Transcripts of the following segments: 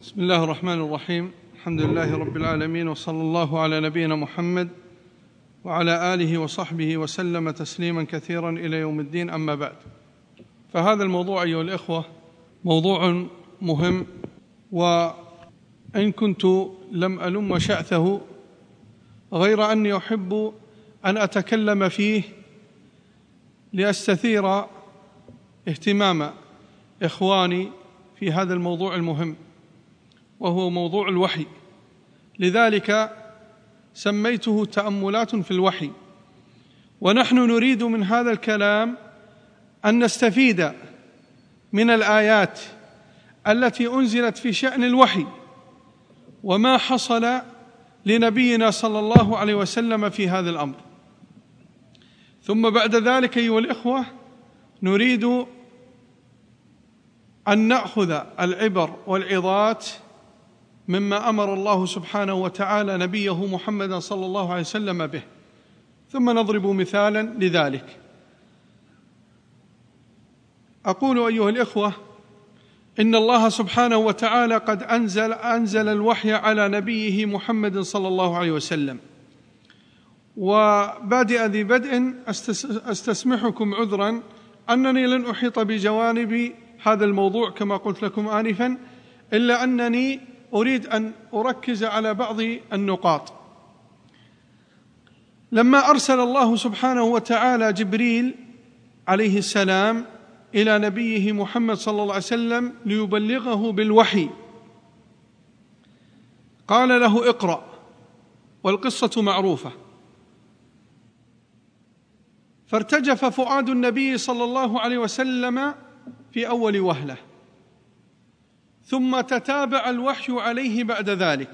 بسم الله الرحمن الرحيم. الحمد لله رب العالمين، وصلى الله على نبينا محمد وعلى آله وصحبه وسلم تسليما كثيرا إلى يوم الدين. أما بعد، فهذا الموضوع أيها الإخوة موضوع مهم، وإن كنت لم ألم شأثه غير أني أحب أن أتكلم فيه لأستثير اهتمام إخواني في هذا الموضوع المهم، وهو موضوع الوحي. لذلك سميته تأملات في الوحي. ونحن نريد من هذا الكلام أن نستفيد من الآيات التي أنزلت في شأن الوحي وما حصل لنبينا صلى الله عليه وسلم في هذا الأمر. ثم بعد ذلك أيها الإخوة نريد أن نأخذ العبر والعظات مما أمر الله سبحانه وتعالى نبيه محمدا صلى الله عليه وسلم به، ثم نضرب مثالا لذلك. أقول أيها الإخوة إن الله سبحانه وتعالى قد أنزل الوحي على نبيه محمد صلى الله عليه وسلم. وبادئ ذي بدء أستسمحكم عذرا أنني لن أحيط بجوانب هذا الموضوع كما قلت لكم آنفا، إلا أنني أريد أن أركز على بعض النقاط. لما أرسل الله سبحانه وتعالى جبريل عليه السلام إلى نبيه محمد صلى الله عليه وسلم ليبلغه بالوحي، قال له اقرأ، والقصة معروفة. فارتجف فؤاد النبي صلى الله عليه وسلم في أول وهلة، ثم تتابع الوحي عليه بعد ذلك،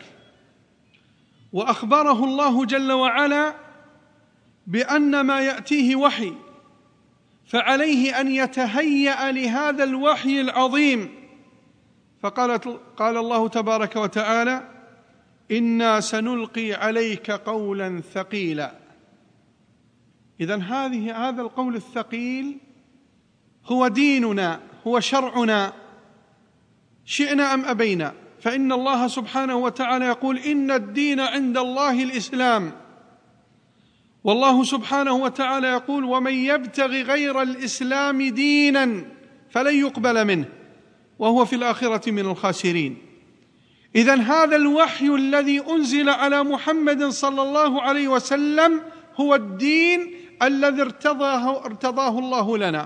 وأخبره الله جل وعلا بأن ما يأتيه وحي، فعليه أن يتهيأ لهذا الوحي العظيم. قال الله تبارك وتعالى: إنا سنلقي عليك قولا ثقيلا. إذن هذا القول الثقيل هو ديننا، هو شرعنا، شئنا أم أبينا. فإن الله سبحانه وتعالى يقول: إن الدين عند الله الإسلام. والله سبحانه وتعالى يقول: ومن يبتغي غير الإسلام دينا فلن يقبل منه وهو في الآخرة من الخاسرين. إذن هذا الوحي الذي أنزل على محمد صلى الله عليه وسلم هو الدين الذي ارتضاه الله لنا.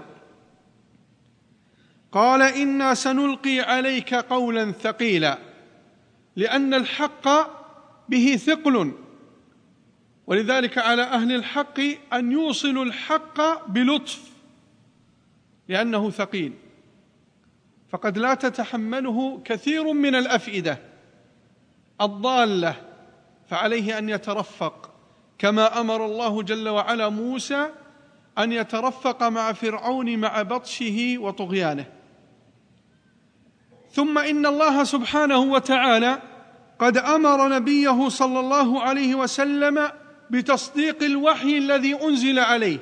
قال: إنا سنلقي عليك قولا ثقيلا، لأن الحق به ثقل، ولذلك على أهل الحق أن يوصلوا الحق بلطف، لأنه ثقيل، فقد لا تتحمله كثير من الأفئدة الضالة، فعليه أن يترفق، كما أمر الله جل وعلا موسى أن يترفق مع فرعون مع بطشه وطغيانه. ثم إن الله سبحانه وتعالى قد أمر نبيه صلى الله عليه وسلم بتصديق الوحي الذي أنزل عليه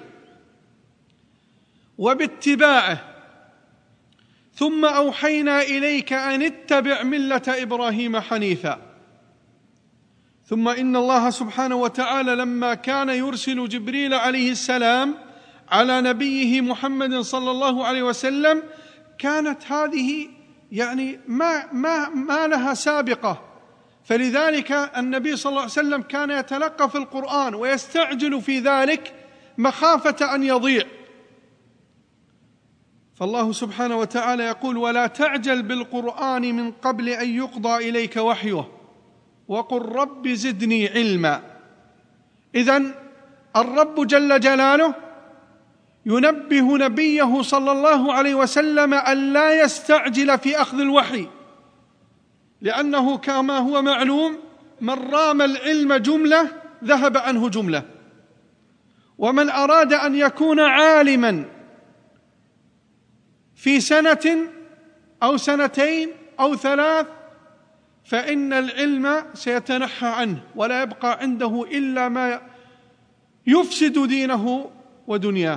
وباتباعه. ثم أوحينا إليك أن اتبع ملة إبراهيم حنيفا. ثم إن الله سبحانه وتعالى لما كان يرسل جبريل عليه السلام على نبيه محمد صلى الله عليه وسلم، كانت هذه يعني ما لها سابقة. فلذلك النبي صلى الله عليه وسلم كان يتلقف القرآن ويستعجل في ذلك مخافة أن يضيع. فالله سبحانه وتعالى يقول: ولا تعجل بالقرآن من قبل أن يقضى إليك وحيه وقل رب زدني علما. إذن الرب جل جلاله ينبه نبيه صلى الله عليه وسلم أن لا يستعجل في أخذ الوحي، لأنه كما هو معلوم من رام العلم جملة ذهب عنه جملة، ومن أراد أن يكون عالما في سنة أو سنتين أو ثلاث فإن العلم سيتنحى عنه، ولا يبقى عنده إلا ما يفسد دينه ودنياه،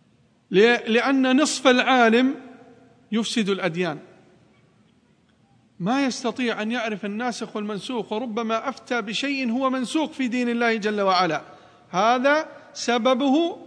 لأن نصف العالم يفسد الأديان. ما يستطيع أن يعرف الناسخ والمنسوخ، وربما أفتى بشيء هو منسوخ في دين الله جل وعلا. هذا سببه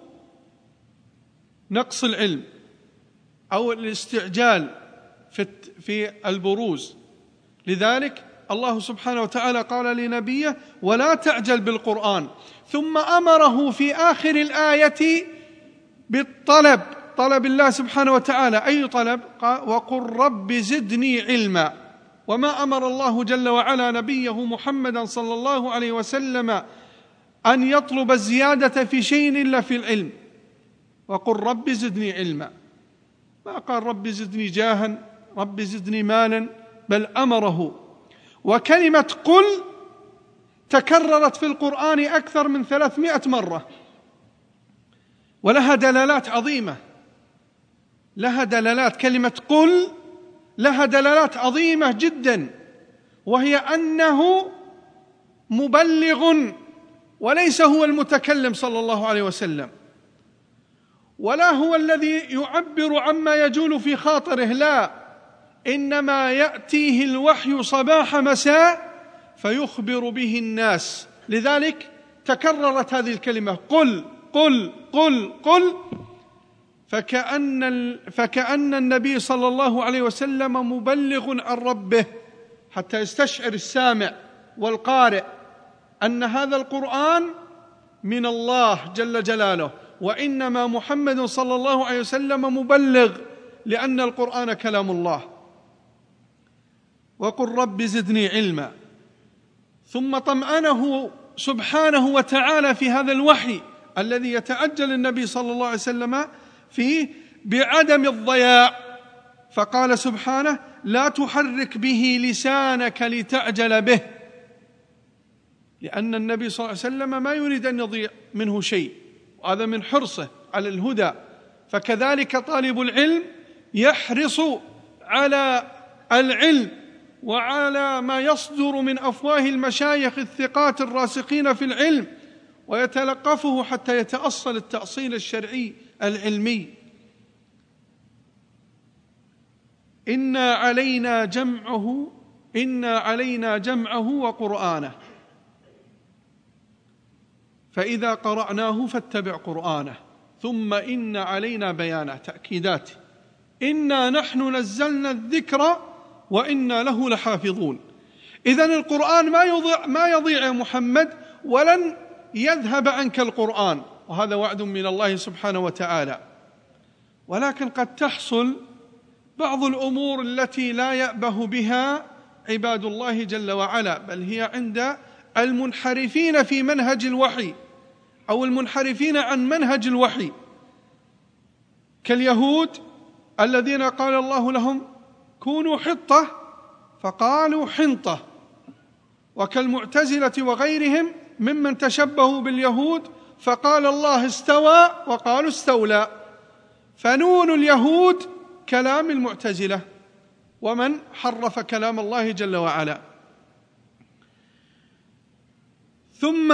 نقص العلم أو الاستعجال في البروز. لذلك الله سبحانه وتعالى قال لنبيه: ولا تعجل بالقرآن، ثم أمره في آخر الآية بالطلب، طلب الله سبحانه وتعالى. أي طلب؟ وقل رب زدني علما. وما أمر الله جل وعلا نبيه محمدا صلى الله عليه وسلم أن يطلب الزيادة في شيء إلا في العلم. وقل رب زدني علما، ما قال رب زدني جاها، رب زدني مالا، بل أمره. وكلمة قل تكررت في القرآن أكثر من 300 مرة، ولها دلالات عظيمة، لها دلالات. كلمة قل لها دلالات عظيمة جدا، وهي أنه مبلغ وليس هو المتكلم صلى الله عليه وسلم، ولا هو الذي يعبر عما يجول في خاطره، لا، إنما يأتيه الوحي صباح مساء فيخبر به الناس. لذلك تكررت هذه الكلمة: قل قل قل قل. فكأن النبي صلى الله عليه وسلم مبلغ عن ربه، حتى يستشعر السامع والقارئ أن هذا القرآن من الله جل جلاله، وإنما محمد صلى الله عليه وسلم مبلغ، لأن القرآن كلام الله. وقل رب زدني علما. ثم طمأنه سبحانه وتعالى في هذا الوحي الذي يتعجل النبي صلى الله عليه وسلم فيه بعدم الضياع، فقال سبحانه: لا تحرك به لسانك لتعجل به، لأن النبي صلى الله عليه وسلم ما يريد أن يضيع منه شيء، وهذا من حرصه على الهدى. فكذلك طالب العلم يحرص على العلم وعلى ما يصدر من أفواه المشايخ الثقات الراسخين في العلم، ويتلقفه حتى يتأصل التأصيل الشرعي العلمي. إنا علينا جمعه وقرآنه، فإذا قرأناه فاتبع قرآنه، ثم إن علينا بيانه. تأكيدات: إنا نحن نزلنا الذكر وإنا له لحافظون. إذن القرآن ما يضيع يا محمد، ولن يذهب عنك القرآن، وهذا وعد من الله سبحانه وتعالى. ولكن قد تحصل بعض الأمور التي لا يأبه بها عباد الله جل وعلا، بل هي عند المنحرفين في منهج الوحي أو المنحرفين عن منهج الوحي، كاليهود الذين قال الله لهم: كونوا حطة فقالوا حنطة، وكالمعتزلة وغيرهم ممن تشبهوا باليهود فقال الله استوى وقالوا استولى. فنون اليهود كلام المعتزلة ومن حرف كلام الله جل وعلا. ثم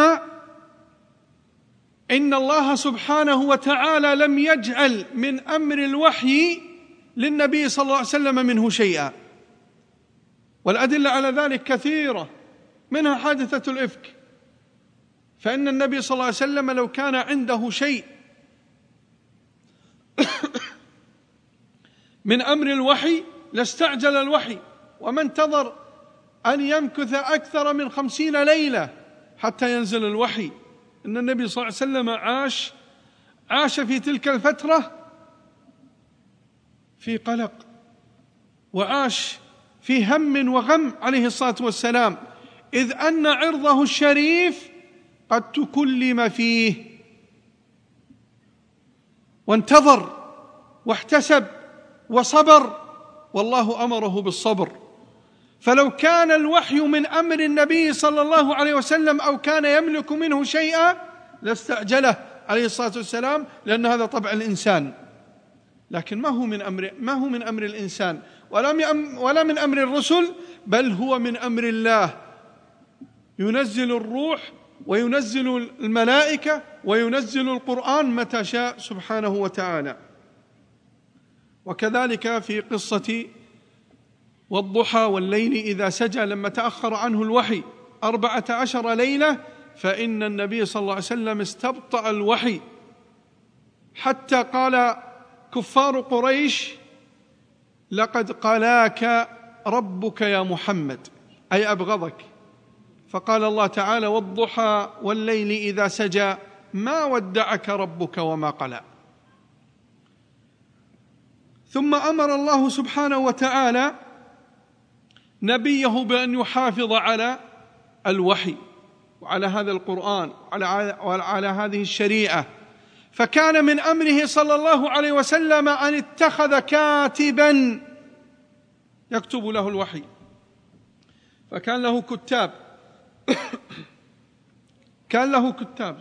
إن الله سبحانه وتعالى لم يجعل من أمر الوحي للنبي صلى الله عليه وسلم منه شيئا، والأدلة على ذلك كثيرة، منها حادثة الإفك. فإن النبي صلى الله عليه وسلم لو كان عنده شيء من أمر الوحي لاستعجل الوحي، وما انتظر أن يمكث أكثر من 50 ليلة حتى ينزل الوحي. إن النبي صلى الله عليه وسلم عاش في تلك الفترة في قلق، وعاش في هم وغم عليه الصلاة والسلام، إذ أن عرضه الشريف قد تكلم فيه، وانتظر واحتسب وصبر، والله أمره بالصبر. فلو كان الوحي من أمر النبي صلى الله عليه وسلم أو كان يملك منه شيئا لاستعجله عليه الصلاة والسلام، لأن هذا طبع الإنسان. لكن ما هو من أمر الإنسان ولا من أمر الرسل، بل هو من أمر الله. ينزل الروح وينزل الملائكة وينزل القرآن متى شاء سبحانه وتعالى. وكذلك في قصة والضحى والليل إذا سجى لما تأخر عنه الوحي 14 ليلة، فإن النبي صلى الله عليه وسلم استبطأ الوحي، حتى قال كفار قريش: لقد قلاك ربك يا محمد، أي أبغضك. فقال الله تعالى: والضحى والليل إذا سجى ما ودعك ربك وما قلى. ثم أمر الله سبحانه وتعالى نبيه بأن يحافظ على الوحي وعلى هذا القرآن وعلى هذه الشريعة، فكان من أمره صلى الله عليه وسلم أن اتخذ كاتبا يكتب له الوحي، فكان له كتاب كان له كتاب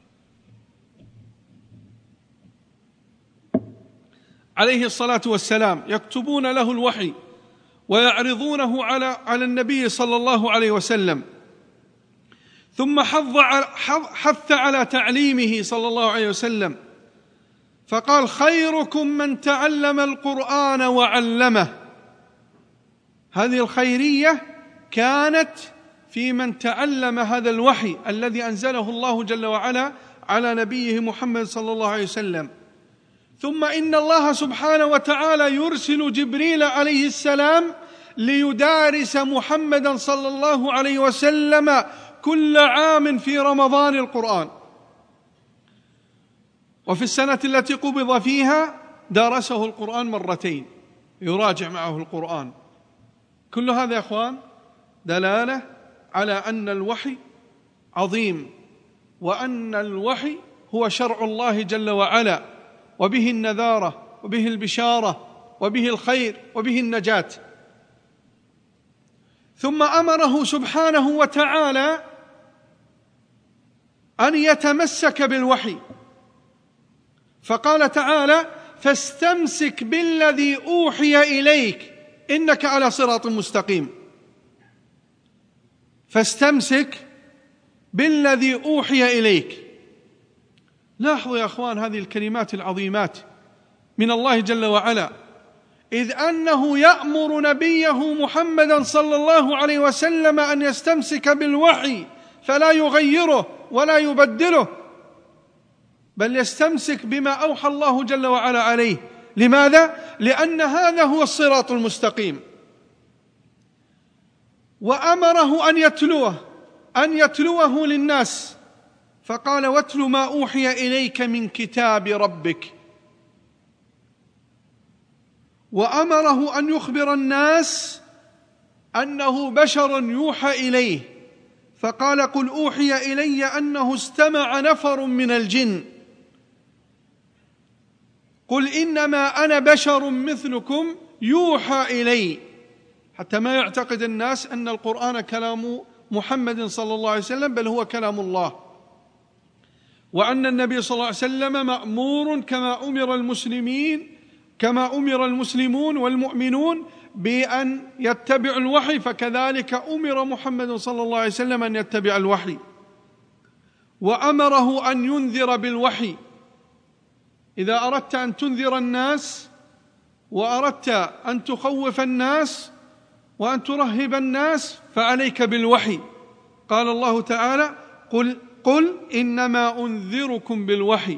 عليه الصلاة والسلام يكتبون له الوحي ويعرضونه على النبي صلى الله عليه وسلم. ثم حث على تعليمه صلى الله عليه وسلم، فقال: خيركم من تعلم القرآن وعلمه. هذه الخيرية كانت في من تعلم هذا الوحي الذي أنزله الله جل وعلا على نبيه محمد صلى الله عليه وسلم. ثم إن الله سبحانه وتعالى يرسل جبريل عليه السلام ليدارس محمدا صلى الله عليه وسلم كل عام في رمضان القرآن، وفي السنة التي قبض فيها دارسه القرآن مرتين، يراجع معه القرآن. كل هذا يا أخوان دلالة على أن الوحي عظيم، وأن الوحي هو شرع الله جل وعلا، وبه النذارة وبه البشارة وبه الخير وبه النجاة. ثم أمره سبحانه وتعالى أن يتمسك بالوحي، فقال تعالى: فاستمسك بالذي أوحي إليك إنك على صراط مستقيم. فاستمسك بالذي أوحي إليك. لاحظوا يا أخوان هذه الكلمات العظيمات من الله جل وعلا، إذ أنه يأمر نبيه محمدا صلى الله عليه وسلم أن يستمسك بالوحي فلا يغيره ولا يبدله، بل يستمسك بما أوحى الله جل وعلا عليه. لماذا؟ لأن هذا هو الصراط المستقيم. وأمره أن يتلوه للناس، فقال: واتل ما أوحي إليك من كتاب ربك. وأمره أن يخبر الناس أنه بشر يوحى إليه، فقال: قل أوحي إلي أنه استمع نفر من الجن، قل إنما أنا بشر مثلكم يوحى إلي، حتى ما يعتقد الناس أن القرآن كلام محمد صلى الله عليه وسلم، بل هو كلام الله، وأن النبي صلى الله عليه وسلم مأمور كما أمر المسلمون والمؤمنون بأن يتبعوا الوحي، فكذلك أمر محمد صلى الله عليه وسلم أن يتبع الوحي. وأمره أن ينذر بالوحي. إذا أردت أن تنذر الناس وأردت أن تخوف الناس وأن ترهب الناس فعليك بالوحي. قال الله تعالى: قل إنما أنذركم بالوحي.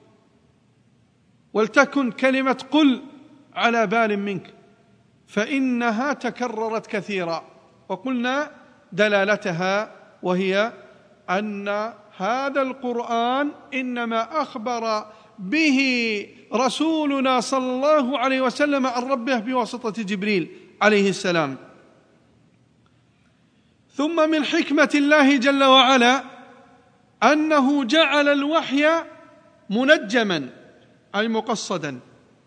ولتكن كلمة قل على بال منك، فإنها تكررت كثيرا، وقلنا دلالتها، وهي أن هذا القرآن إنما أخبر به رسولنا صلى الله عليه وسلم عن ربه بواسطة جبريل عليه السلام. ثم من حكمة الله جل وعلا أنه جعل الوحي منجما، أي مقصدا،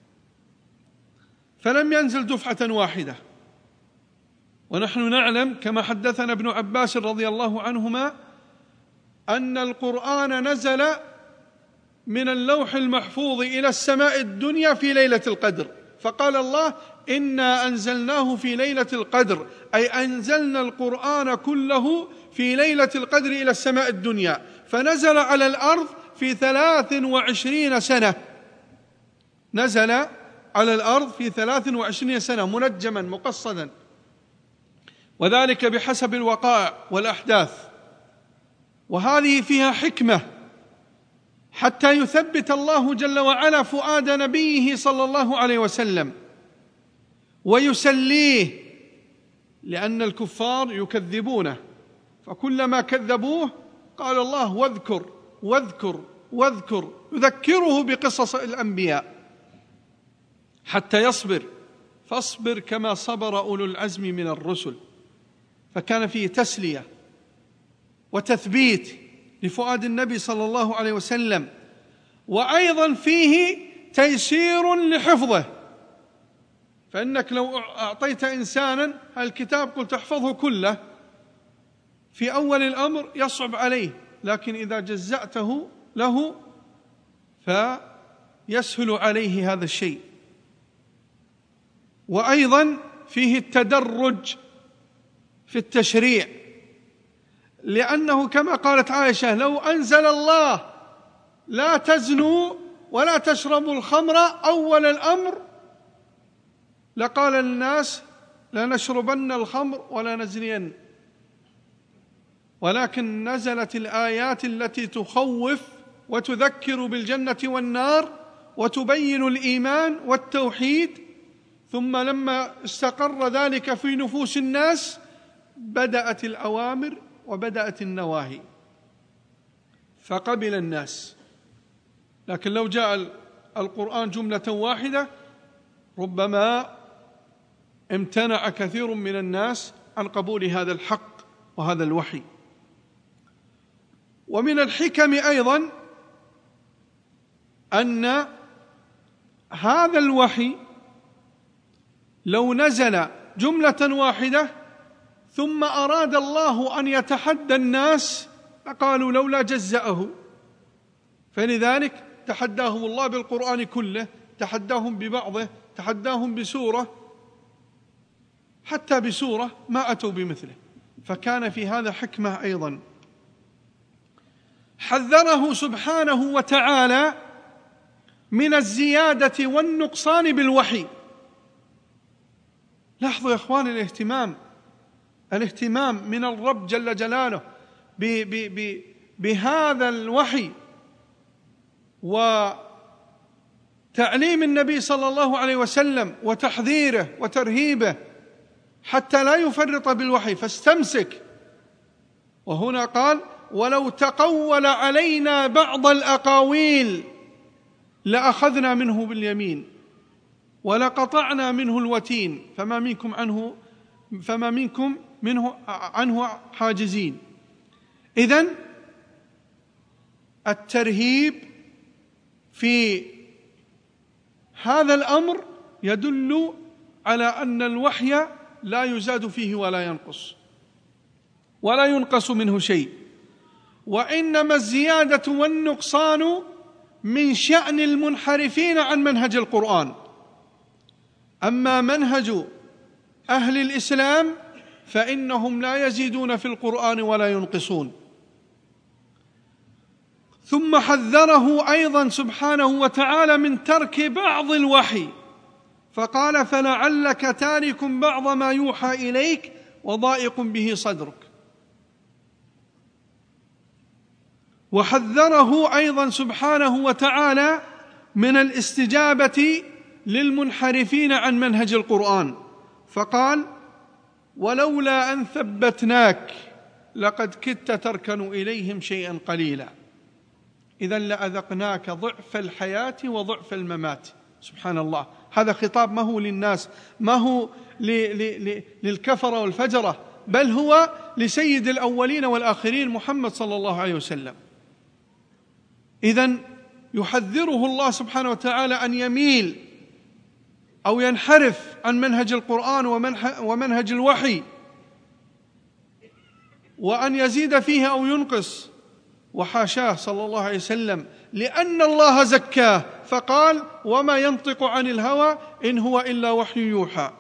فلم ينزل دفعة واحدة. ونحن نعلم كما حدثنا ابن عباس رضي الله عنهما أن القرآن نزل من اللوح المحفوظ إلى السماء الدنيا في ليلة القدر، فقال الله: إنا أنزلناه في ليلة القدر، أي أنزلنا القرآن كله في ليلة القدر إلى السماء الدنيا، فنزل على الأرض في 23 سنة، نزل على الأرض في 23 سنة منجما مقصدا وذلك بحسب الوقائع والأحداث، وهذه فيها حكمة حتى يثبت الله جل وعلا فؤاد نبيه صلى الله عليه وسلم ويسليه، لأن الكفار يكذبونه، فكلما كذبوه قال الله واذكر واذكر واذكر، يذكره بقصص الأنبياء حتى يصبر، فاصبر كما صبر أولو العزم من الرسل. فكان فيه تسلية وتثبيت لفؤاد النبي صلى الله عليه وسلم، وأيضا فيه تيسير لحفظه، فإنك لو أعطيت إنسانا الكتاب قلت احفظه كله في أول الأمر يصعب عليه، لكن إذا جزأته له فيسهل عليه هذا الشيء. وأيضا فيه التدرج في التشريع، لأنه كما قالت عائشة لو أنزل الله لا تزنوا ولا تشربوا الخمر أول الأمر لقال الناس لا نشربن الخمر ولا نزنين، ولكن نزلت الآيات التي تخوف وتذكر بالجنة والنار وتبين الإيمان والتوحيد، ثم لما استقر ذلك في نفوس الناس بدأت الأوامر وبدأت النواهي فقبل الناس. لكن لو جاء القرآن جملة واحدة ربما امتنع كثير من الناس عن قبول هذا الحق وهذا الوحي. ومن الحكم أيضا أن هذا الوحي لو نزل جملة واحدة ثم أراد الله أن يتحدى الناس فقالوا لولا جزأه، فلذلك تحداهم الله بالقرآن كله، تحداهم ببعضه، تحداهم بسورة، حتى بسورة ما أتوا بمثله، فكان في هذا حكمة أيضا. حذره سبحانه وتعالى من الزيادة والنقصان بالوحي. لاحظوا يا إخوان الاهتمام من الرب جل جلاله بهذا الوحي، وتعليم النبي صلى الله عليه وسلم وتحذيره وترهيبه حتى لا يفرط بالوحي فاستمسك. وهنا قال ولو تقول علينا بعض الأقاويل لأخذنا منه باليمين ولقطعنا منه الوتين فما منكم منه عنه حاجزين. إذن الترهيب في هذا الأمر يدل على أن الوحي لا يزاد فيه ولا ينقص ولا ينقص منه شيء، وإنما الزيادة والنقصان من شأن المنحرفين عن منهج القرآن. أما منهج أهل الإسلام فإنهم لا يزيدون في القرآن ولا ينقصون. ثم حذره أيضا سبحانه وتعالى من ترك بعض الوحي، فقال فلعلك تارك بعض ما يوحى إليك وضائق به صدرك. وحذره أيضا سبحانه وتعالى من الاستجابة للمنحرفين عن منهج القرآن، فقال ولولا أن ثبتناك لقد كدت تركن إليهم شيئا قليلا. إذن لأذقناك ضعف الحياة وضعف الممات. سبحان الله، هذا خطاب ما هو للناس، ما هو للكفرة والفجرة، بل هو لسيد الأولين والآخرين محمد صلى الله عليه وسلم. إذن يحذره الله سبحانه وتعالى أن يميل أو ينحرف عن منهج القرآن ومنهج الوحي، وأن يزيد فيه أو ينقص، وحاشاه صلى الله عليه وسلم، لأن الله زكاه فقال وما ينطق عن الهوى إن هو إلا وحي يوحى.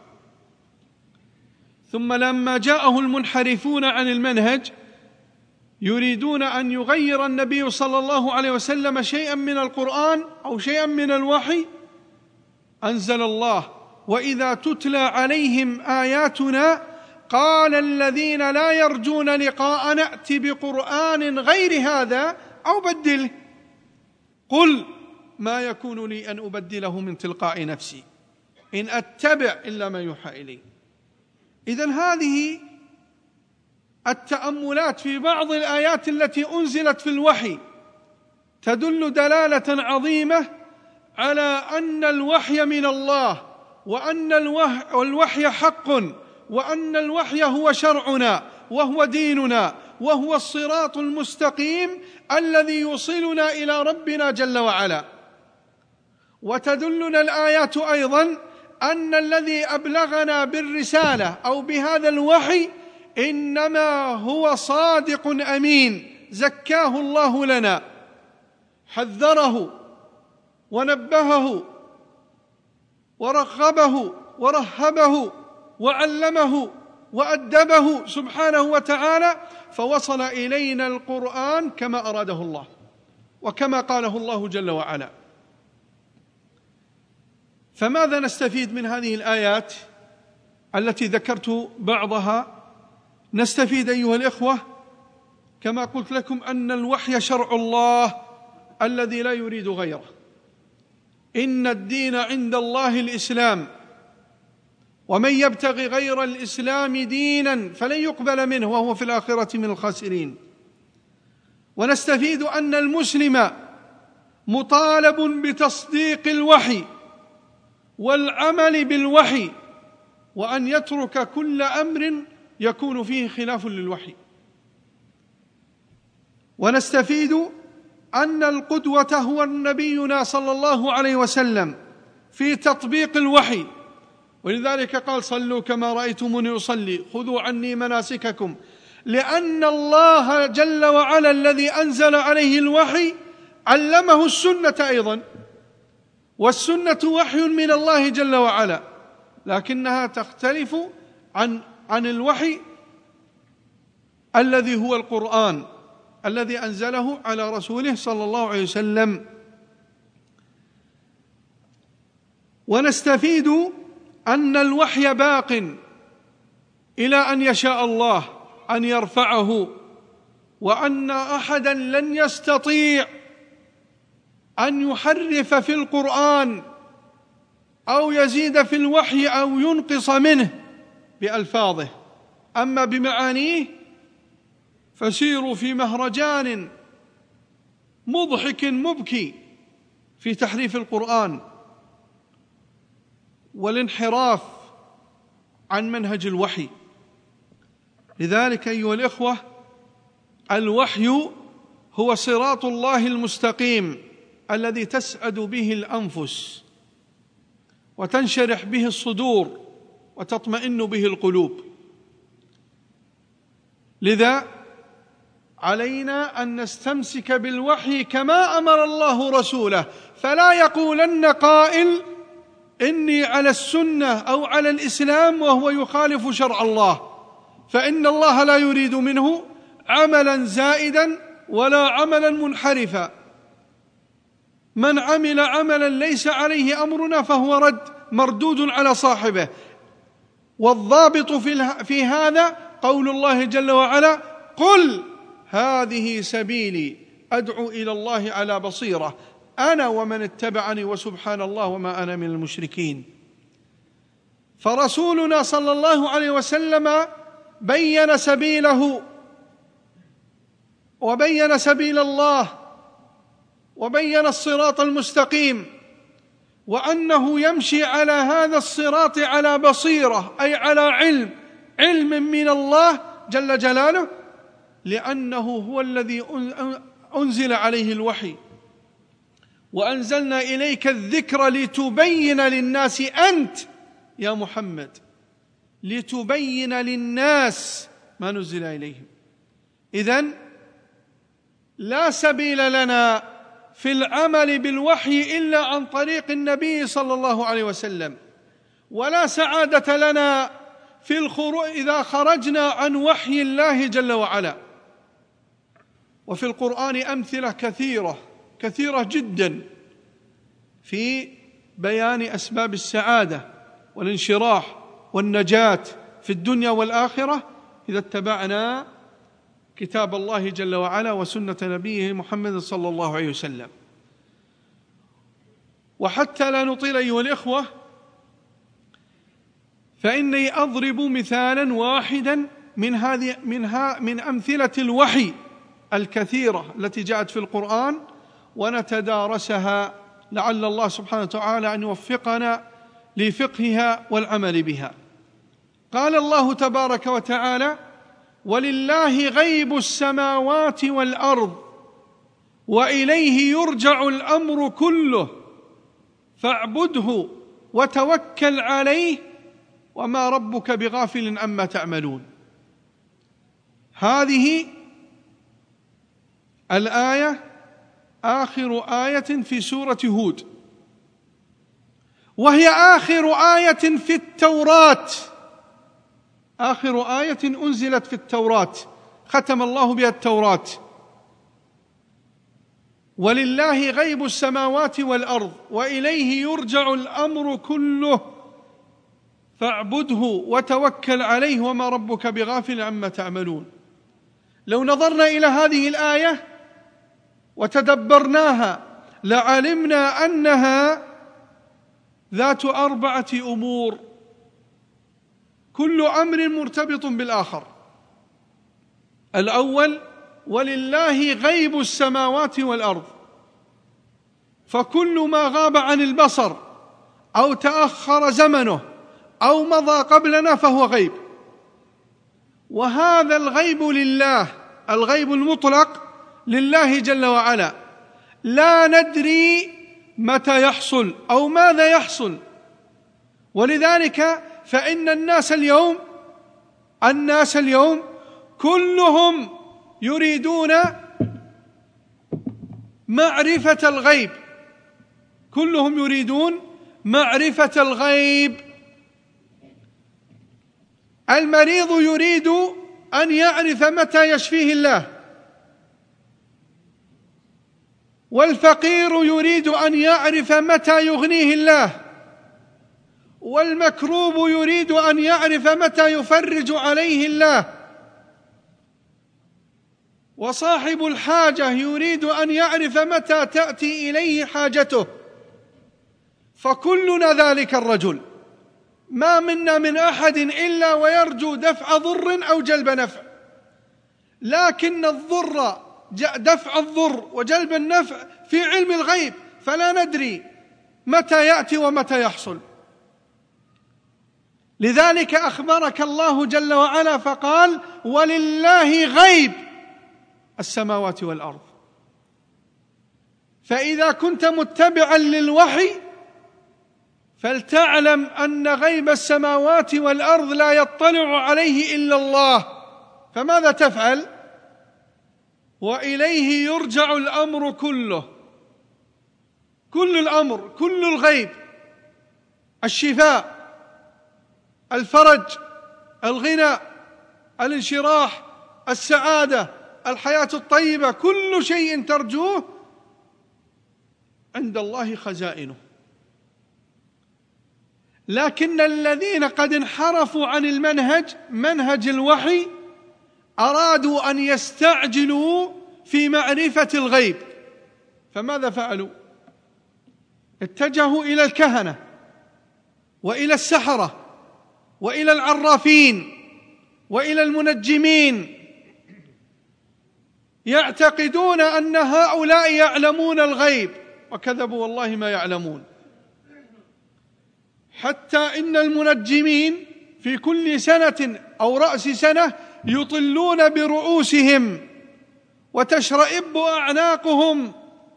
ثم لما جاءه المنحرفون عن المنهج يريدون أن يغير النبي صلى الله عليه وسلم شيئا من القرآن أو شيئا من الوحي، أنزل الله وإذا تتلى عليهم آياتنا قال الذين لا يرجون لقاء نأت بقرآن غير هذا أو بدله قل ما يكون لي أن أبدله من تلقاء نفسي إن أتبع إلا ما يوحى إلي. إذن هذه التأملات في بعض الآيات التي أنزلت في الوحي تدل دلالة عظيمة على أن الوحي من الله، وأن الوحي حق، وأن الوحي هو شرعنا وهو ديننا وهو الصراط المستقيم الذي يوصلنا إلى ربنا جل وعلا. وتدلنا الآيات أيضا أن الذي أبلغنا بالرسالة أو بهذا الوحي إنما هو صادق أمين زكاه الله لنا، حذره ونبهه ورغبه ورهبه وعلمه وأدبه سبحانه وتعالى، فوصل إلينا القرآن كما أراده الله وكما قاله الله جل وعلا. فماذا نستفيد من هذه الآيات التي ذكرت بعضها؟ نستفيد أيها الإخوة كما قلت لكم أن الوحي شرع الله الذي لا يريد غيره. إن الدين عند الله الإسلام، ومن يبتغي غير الإسلام دينا فلن يقبل منه وهو في الآخرة من الخاسرين. ونستفيد أن المسلم مطالب بتصديق الوحي والعمل بالوحي، وأن يترك كل أمر يكون فيه خلاف للوحي. ونستفيد أن القدوة هو نبينا صلى الله عليه وسلم في تطبيق الوحي، ولذلك قال صلوا كما رأيتموني أصلي خذوا عني مناسككم، لأن الله جل وعلا الذي أنزل عليه الوحي علمه السنة أيضا، والسنة وحي من الله جل وعلا، لكنها تختلف عن الوحي الذي هو القرآن الذي أنزله على رسوله صلى الله عليه وسلم. ونستفيد أن الوحي باق إلى أن يشاء الله أن يرفعه، وأن أحدا لن يستطيع أن يحرف في القرآن أو يزيد في الوحي أو ينقص منه بألفاظه، أما بمعانيه فسيروا في مهرجان مضحك مبكي في تحريف القرآن والانحراف عن منهج الوحي. لذلك أيها الإخوة الوحي هو صراط الله المستقيم الذي تسعد به الأنفس وتنشرح به الصدور وتطمئن به القلوب. لذا علينا أن نستمسك بالوحي كما أمر الله رسوله، فلا يقولن قائل إني على السنة أو على الإسلام وهو يخالف شرع الله، فإن الله لا يريد منه عملا زائدا ولا عملا منحرفا. من عمل عملا ليس عليه أمرنا فهو مردود على صاحبه. والضابط في هذا قول الله جل وعلا قل هذه سبيلي أدعو إلى الله على بصيرة أنا ومن اتبعني وسبحان الله وما أنا من المشركين. فرسولنا صلى الله عليه وسلم بين سبيله وبين سبيل الله وبين الصراط المستقيم، وأنه يمشي على هذا الصراط على بصيرة أي على علم من الله جل جلاله، لأنه هو الذي أنزل عليه الوحي. وأنزلنا إليك الذكر لتبين للناس أنت يا محمد، لتبين للناس ما نزل إليهم. إذن لا سبيل لنا في العمل بالوحي إلا عن طريق النبي صلى الله عليه وسلم، ولا سعادة لنا في الخروج إذا خرجنا عن وحي الله جل وعلا. وفي القرآن أمثلة كثيرة جدا في بيان أسباب السعادة والانشراح والنجاة في الدنيا والآخرة إذا اتبعنا كتاب الله جل وعلا وسنة نبيه محمد صلى الله عليه وسلم. وحتى لا نطيل أيها الإخوة، فإني أضرب مثالا واحدا من أمثلة الوحي الكثيرة التي جاءت في القرآن ونتدارسها، لعل الله سبحانه وتعالى أن يوفقنا لفقهها والعمل بها. قال الله تبارك وتعالى: ولله غيب السماوات والأرض وإليه يرجع الأمر كله فاعبده وتوكل عليه وما ربك بغافل عما تعملون. هذه الآية آخر آية في سورة هود، وهي آخر آية في التوراة، آخر آية أنزلت في التوراة، ختم الله بها التوراة. ولله غيب السماوات والأرض وإليه يرجع الأمر كله فاعبده وتوكل عليه وما ربك بغافل عما تعملون. لو نظرنا إلى هذه الآية وتدبرناها لعلمنا أنها ذات 4 أمور، كل أمر مرتبط بالآخر. الأول: ولله غيب السماوات والأرض، فكل ما غاب عن البصر أو تأخر زمنه أو مضى قبلنا فهو غيب، وهذا الغيب لله، الغيب المطلق لله جل وعلا، لا ندري متى يحصل أو ماذا يحصل. ولذلك فإن الناس اليوم كلهم يريدون معرفة الغيب، كلهم يريدون معرفة الغيب. المريض يريد أن يعرف متى يشفيه الله، والفقير يريد أن يعرف متى يغنيه الله، والمكروب يريد أن يعرف متى يفرج عليه الله، وصاحب الحاجة يريد أن يعرف متى تأتي إليه حاجته. فكلنا ذلك الرجل، ما منا من أحد إلا ويرجو دفع ضر أو جلب نفع، لكن دفع الضر وجلب النفع في علم الغيب، فلا ندري متى يأتي ومتى يحصل. لذلك أخبرك الله جل وعلا فقال: ولله غيب السماوات والأرض. فإذا كنت متبعا للوحي فلتعلم أن غيب السماوات والأرض لا يطلع عليه إلا الله، فماذا تفعل؟ وإليه يرجع الأمر كله، كل الأمر، كل الغيب، الشفاء، الفرج، الغنى، الانشراح، السعادة، الحياة الطيبة، كل شيء ترجوه عند الله خزائنه. لكن الذين قد انحرفوا عن منهج الوحي أرادوا أن يستعجلوا في معرفة الغيب، فماذا فعلوا؟ اتجهوا إلى الكهنة وإلى السحرة وإلى العرافين وإلى المنجمين، يعتقدون أن هؤلاء يعلمون الغيب، وكذبوا والله ما يعلمون. حتى إن المنجمين في كل سنة أو رأس سنة يطلون برؤوسهم وتشرئب أعناقهم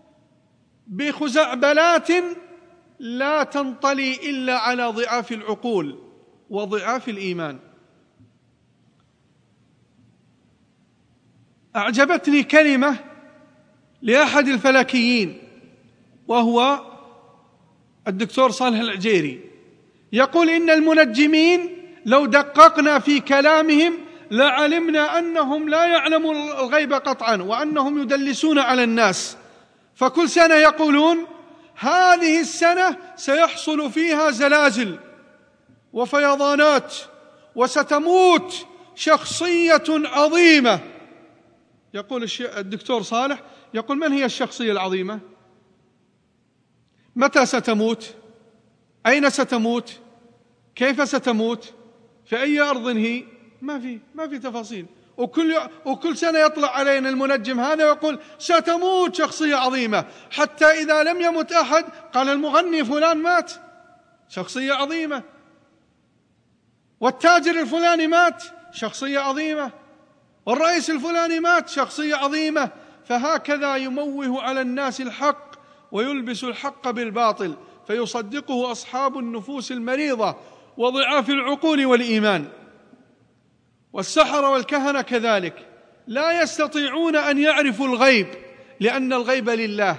بخزعبلات لا تنطلي إلا على ضعاف العقول وضعاف الإيمان. أعجبتني كلمة لأحد الفلكيين وهو الدكتور صالح العجيري، يقول: إن المنجمين لو دققنا في كلامهم لعلمنا أنهم لا يعلمون الغيب قطعا، وأنهم يدلسون على الناس. فكل سنة يقولون: هذه السنة سيحصل فيها زلازل وفيضانات وستموت شخصية عظيمة. يقول الدكتور صالح، يقول: من هي الشخصية العظيمة؟ متى ستموت؟ أين ستموت؟ كيف ستموت؟ في أي أرض هي؟ ما في تفاصيل. وكل سنة يطلع علينا المنجم هذا ويقول ستموت شخصية عظيمة، حتى إذا لم يمت أحد قال المغني فلان مات، شخصية عظيمة، والتاجر الفلاني مات، شخصية عظيمة، والرئيس الفلاني مات، شخصية عظيمة. فهكذا يموه على الناس الحق ويلبس الحق بالباطل، فيصدقه أصحاب النفوس المريضة وضعاف العقول والإيمان. والسحرة والكهنة كذلك لا يستطيعون أن يعرفوا الغيب، لأن الغيب لله،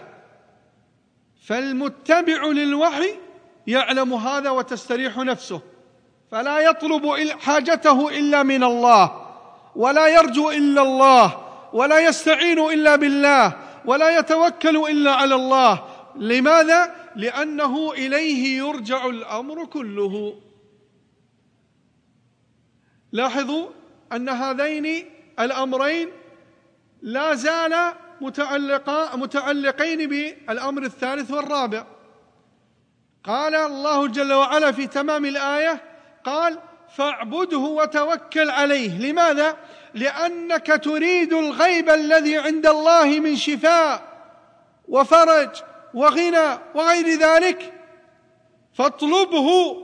فالمتبع للوحي يعلم هذا وتستريح نفسه، فلا يطلب حاجته إلا من الله، ولا يرجو إلا الله، ولا يستعين إلا بالله، ولا يتوكل إلا على الله. لماذا؟ لأنه إليه يرجع الأمر كله. لاحظوا أن هذين الأمرين لا زالا متعلقين بالأمر الثالث والرابع. قال الله جل وعلا في تمام الآية، قال: فاعبده وتوكل عليه. لماذا؟ لأنك تريد الغيب الذي عند الله من شفاء وفرج وغنى وغير ذلك، فاطلبه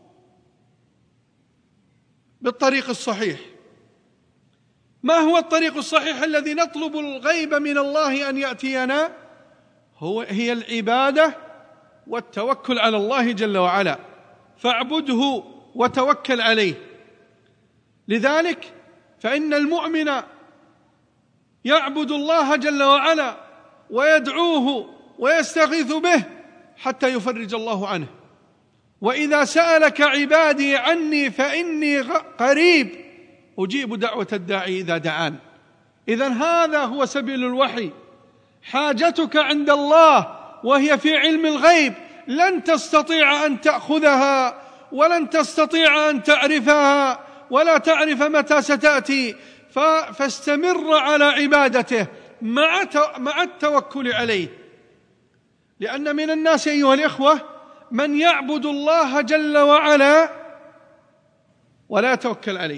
بالطريق الصحيح. ما هو الطريق الصحيح الذي نطلب الغيب من الله أن يأتينا؟ هي العبادة والتوكل على الله جل وعلا. فاعبده وتوكل عليه. لذلك فإن المؤمن يعبد الله جل وعلا ويدعوه ويستغيث به حتى يفرج الله عنه. وإذا سألك عبادي عني فإني قريب أجيب دعوة الداعي إذا دعان. إذن هذا هو سبيل الوحي. حاجتك عند الله وهي في علم الغيب لن تستطيع أن تأخذها، ولن تستطيع أن تعرفها، ولا تعرف متى ستأتي. فاستمر على عبادته مع التوكل عليه. لأن من الناس أيها الإخوة من يعبد الله جل وعلا ولا يتوكل عليه.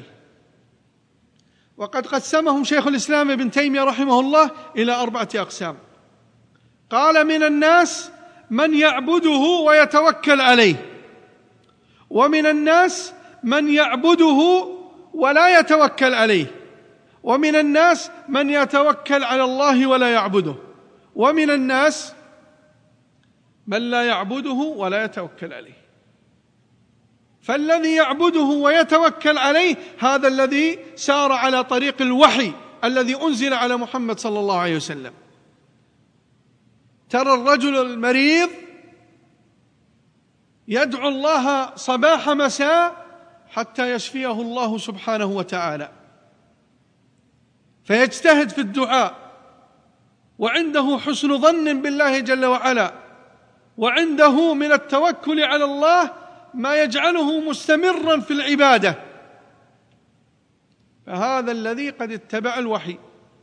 وقد قسمهم شيخ الإسلام ابن تيمية رحمه الله إلى 4 أقسام. قال: من الناس من يعبده ويتوكل عليه، ومن الناس من يعبده ولا يتوكل عليه، ومن الناس من يتوكل على الله ولا يعبده، ومن الناس من لا يعبده ولا يتوكل عليه. فالذي يعبده ويتوكل عليه هذا الذي سار على طريق الوحي الذي أنزل على محمد صلى الله عليه وسلم. ترى الرجل المريض يدعو الله صباح مساء حتى يشفيه الله سبحانه وتعالى، فيجتهد في الدعاء، وعنده حسن ظن بالله جل وعلا، وعنده من التوكل على الله ما يجعله مستمرا في العبادة. فهذا الذي قد اتبع الوحي.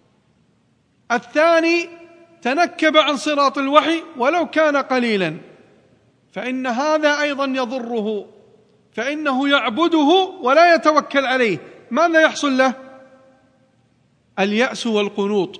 الثاني تنكب عن صراط الوحي ولو كان قليلا، فإن هذا أيضا يضره، فإنه يعبده ولا يتوكل عليه. ماذا يحصل له؟ اليأس والقنوط.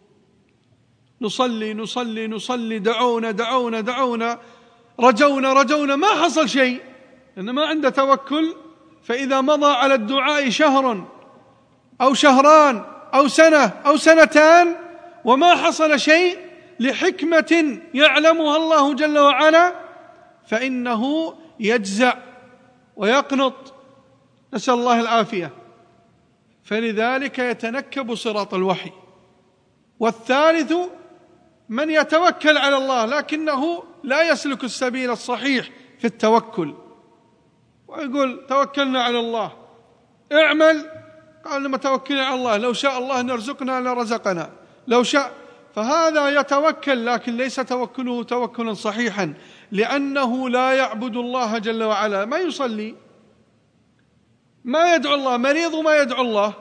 نصلي نصلي نصلي، دعونا دعونا دعونا، رجونا رجونا، ما حصل شيء، لأن ما عنده توكل. فإذا مضى على الدعاء شهر أو شهران أو سنة أو سنتان وما حصل شيء لحكمة يعلمها الله جل وعلا، فإنه يجزع ويقنط، نسأل الله العافية. فلذلك يتنكب صراط الوحي. والثالث من يتوكل على الله لكنه لا يسلك السبيل الصحيح في التوكل، ويقول توكلنا على الله، اعمل، قال لما توكلنا على الله لو شاء الله نرزقنا لرزقنا لو شاء. فهذا يتوكل لكن ليس توكله توكلا صحيحا، لأنه لا يعبد الله جل وعلا. ما يصلي ما يدعو الله، مريض وما يدعو الله.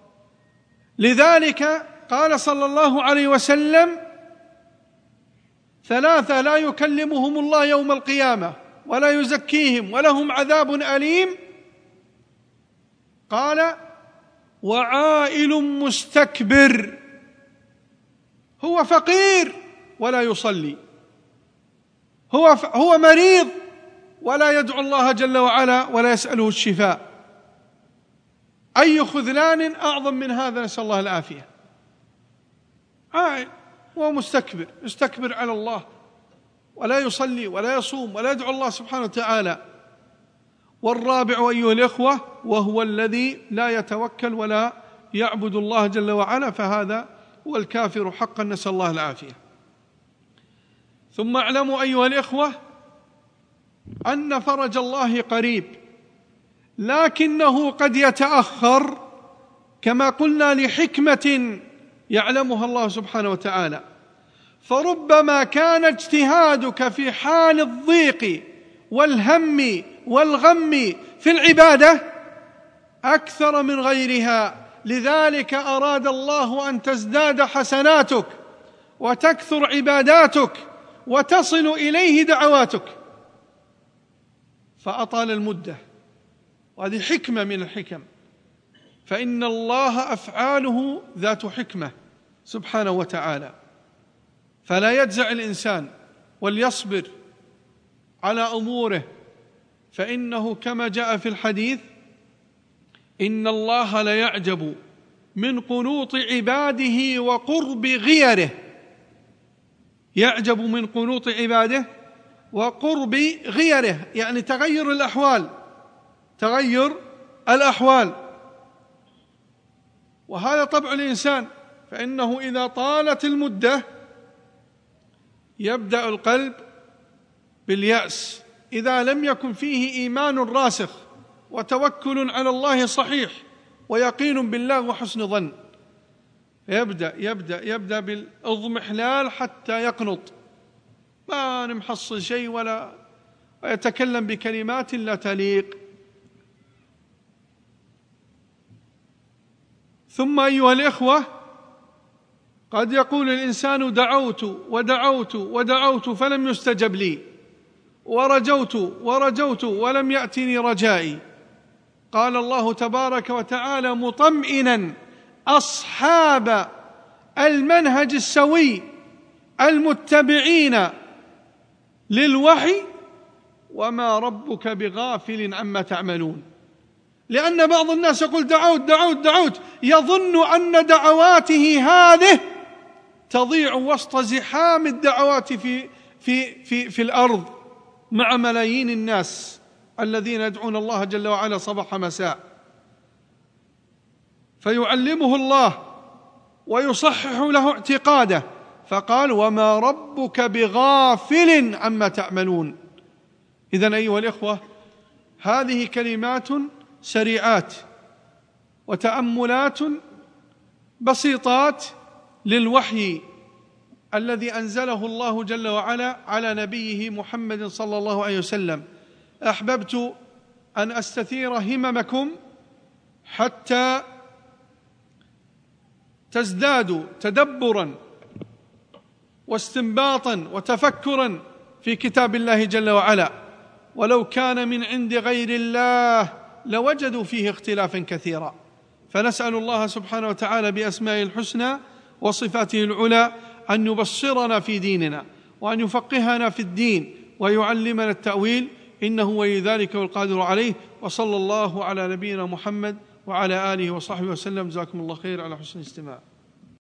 لذلك قال صلى الله عليه وسلم: 3 لا يكلمهم الله يوم القيامة ولا يزكيهم ولهم عذاب أليم. قال: وعائل مستكبر، هو فقير ولا يصلي، هو مريض ولا يدعو الله جل وعلا ولا يسأله الشفاء. أي خذلان أعظم من هذا؟ نسأل الله العافية. عائل وهو مستكبر، يستكبر على الله ولا يصلي ولا يصوم ولا يدعو الله سبحانه وتعالى. والرابع أيها الإخوة وهو الذي لا يتوكل ولا يعبد الله جل وعلا، فهذا هو الكافر حقا، نسأل الله العافية. ثم اعلموا أيها الإخوة أن فرج الله قريب، لكنه قد يتأخر كما قلنا لحكمة يعلمها الله سبحانه وتعالى. فربما كان اجتهادك في حال الضيق والهم والغم في العبادة أكثر من غيرها، لذلك أراد الله أن تزداد حسناتك وتكثر عباداتك وتصل إليه دعواتك، فأطال المدة، وهذه حكمة من الحكم. فإن الله أفعاله ذات حكمة سبحانه وتعالى، فلا يجزع الإنسان وليصبر على أموره، فإنه كما جاء في الحديث: إن الله ليعجب من قنوط عباده وقرب غيره. يعجب من قنوط عباده وقرب غيره، يعني تغير الأحوال. وهذا طبع الإنسان، فإنه إذا طالت المدة يبدأ القلب باليأس إذا لم يكن فيه إيمان راسخ وتوكل على الله صحيح ويقين بالله وحسن ظن، يبدأ بالإضمحلال حتى يقنط، ما نمحصل شيء ويتكلم بكلمات لا تليق. ثم أيها الإخوة قد يقول الإنسان: دعوت فلم يستجب لي، ورجوت ولم يأتني رجائي. قال الله تبارك وتعالى مطمئنا أصحاب المنهج السوي المتبعين للوحي: وما ربك بغافل عما تعملون. لأن بعض الناس يقول: دعوت، يظن أن دعواته هذه تضيع وسط زحام الدعوات في الأرض مع ملايين الناس الذين يدعون الله جل وعلا صباح مساء. فيعلمه الله ويصحح له اعتقاده، فقال: وما ربك بغافل عما تعملون. إذن أيها الإخوة هذه كلمات سريعات وتأملات بسيطات للوحي الذي أنزله الله جل وعلا على نبيه محمد صلى الله عليه وسلم. أحببت أن أستثير هممكم حتى تزدادوا تدبرا واستنباطا وتفكرا في كتاب الله جل وعلا، ولو كان من عند غير الله لوجدوا فيه اختلافا كثيرا. فنسأل الله سبحانه وتعالى بأسمائه الحسنى وصفاته العلى أن يبصرنا في ديننا وأن يفقهنا في الدين ويعلمنا التأويل، إنه ولي ذلك والقادر عليه. وصلى الله على نبينا محمد وعلى آله وصحبه وسلم. جزاكم الله خير على حسن الاستماع.